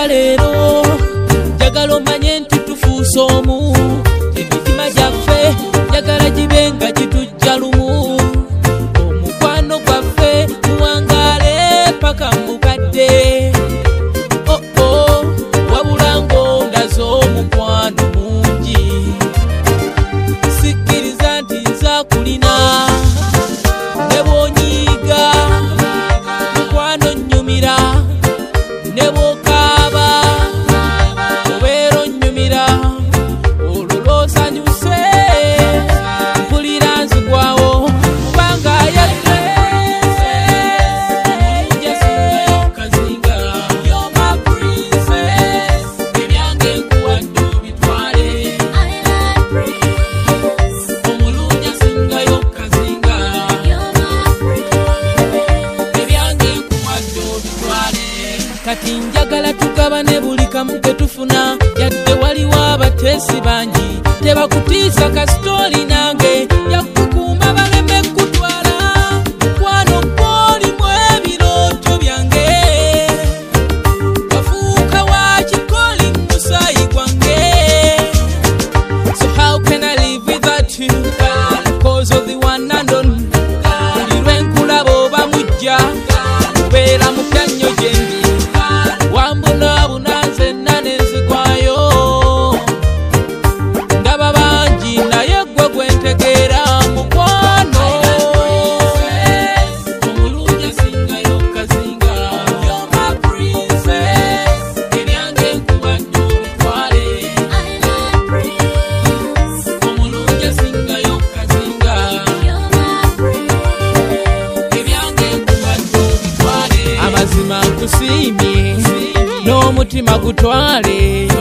olwaleero njagala omanye nti tufuuse omu, emitima gyaffe njagala gibe nga gitujja lumu, omukwano gwaffe muwangaale paka mukadde. Wabula ng'ondaze omukwano mungi, sikkiriza nti nza kulina ne bw'onyiiga mukwano nnyumira, ne bw'okaaba obeera onnyumira, olwo lw'osanyuse mpulira nzigwawo kubanga yadde kati njagala tugabane buli kamu ke tufuna, yadde waliwo abateesi bangi tebakutiisa kasitooli nange yakukuuma baleme kutwala, mukwano gw'olimu ebirooto byange, wafuuka wa kikoli mu musaayi gwange. So how can I live without you, cause of the one and only, buli lwe nkulaba oba mujja kubeera mupya nnyo gyendi, wambuna bunanze nane nzigwayo, ndaba bangi naye gwe gwentegeera mukwano, omulungi asingayo kazinga, you're my princess, ebyange nkubadde obitwale, omulungi asingayo kazinga, ebyange nkubadde obitwale, amazima nkusiimye n'omutima gutwale.